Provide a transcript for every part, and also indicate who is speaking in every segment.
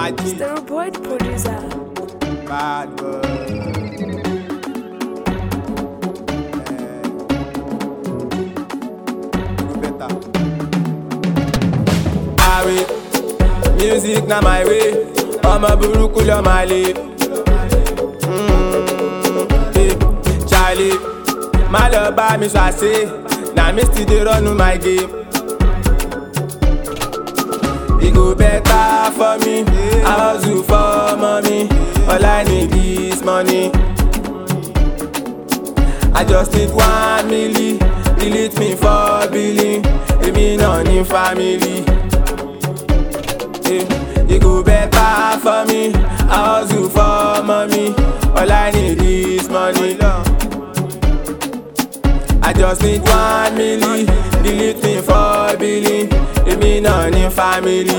Speaker 1: Magic.
Speaker 2: Steroid producer.
Speaker 1: Bad boy. Better. Music na my way. Ọmọ burúkú lọ máa le. Charlie, má lọ bá mi ṣàṣe. Na me still dey run my game. E go better for me. I hustle for money. All I need is money. I just need 1 million. Delete me for billing. Èmi náà ní family. E go better for me. I hustle for money. All I need is money. I just need 1 million. Delete me for billing. Èmi náà ní family.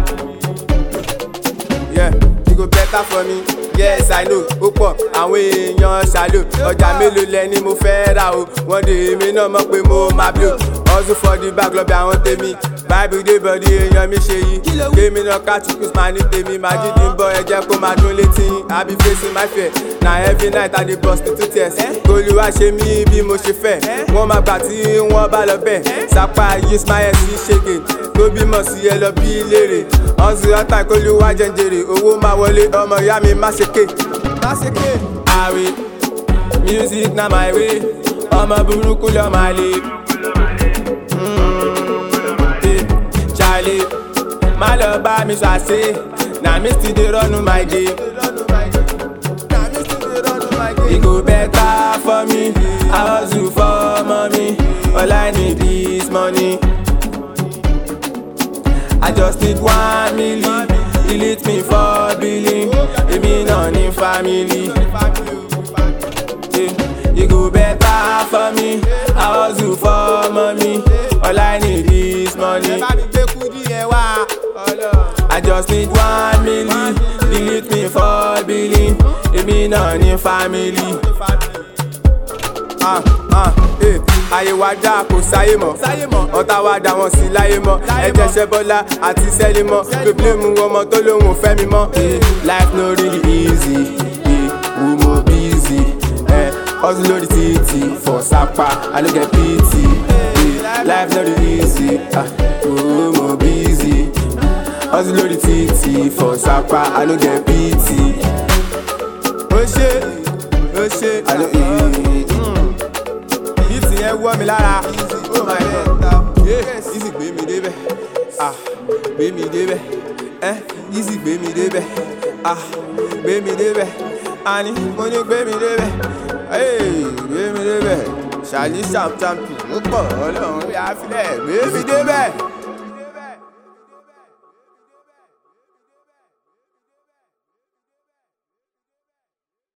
Speaker 1: Yeah, it go better for me. Yes, I know. Ó pọ̀ àwọn èèyàn ṣàlò. Ọjà mélòó lẹ ni mo fẹ́ rà o. Wọ́n dé èmi náà mọ̀ pé mo máa blow. Hustle for the back lọ bí àwọn tèmi. Bible dé bọ̀dí èèyàn mi ṣe yìí. Kémi náà catch cruise máa ní tèmi. Magic ń bọ̀ ẹ jẹ́ kó máa dún létí. I be facing my fear. Na every night I dey bust into tears. Olúwa ṣe mí bí mo ṣe fẹ́. Wọ́n máa gbà tí wọ́n bá lọ bẹ̀. Sápá yìí smile sí ṣègè. Tó bímọ sí ẹ lọ bí léèrè. Hustle ọ̀tá ìkólúwà jẹ̀ǹjẹ̀rẹ̀. Owó máa wọlé ọmọ ìyá mi má ṣe ké. Àwẹ̀ music na my way. Ọmọ burúkú lọ máa le. Charlie, má lọ bá mi ṣàṣe. Na me still dey run my game. E go better for me. I hustle for money. All I need is money. I just need 1 million. Delete me for billing. Èmi náà ní family. E go better for me. I hustle for money. All I need is money. I just need 1 million. Delete me for billing. Èmi náà ní family. Ayé wa dá kò sáyé mọ́. Ọ̀tá wa dá wọn sí láyé mọ́. Ẹ̀jẹ̀ Ṣẹ́bọ́lá àti Sẹ́lí mọ́. Pèpè mú ọmọ tó lóhùn fẹ́ mi mọ́. Life no really easy. We mo busy. Hustle lórí títì for Sapa. I no get pity. Life no really easy. We mo busy. Hustle lórí títì for Sapa. I no get pity. Ó ṣe. I no yẹn wọ́ mi lára. Oh my God. Easy gbé mi débẹ̀. Gbé mi débẹ̀. Easy gbé mi débẹ̀. Gbé mi débẹ̀. Àní mo ní gbé mi débẹ̀. Gbé mi débẹ̀. Ṣàlí ṣàmùtàmù ó pọ̀ ọlọ́run bí a fi lẹ̀ gbé mi débẹ̀.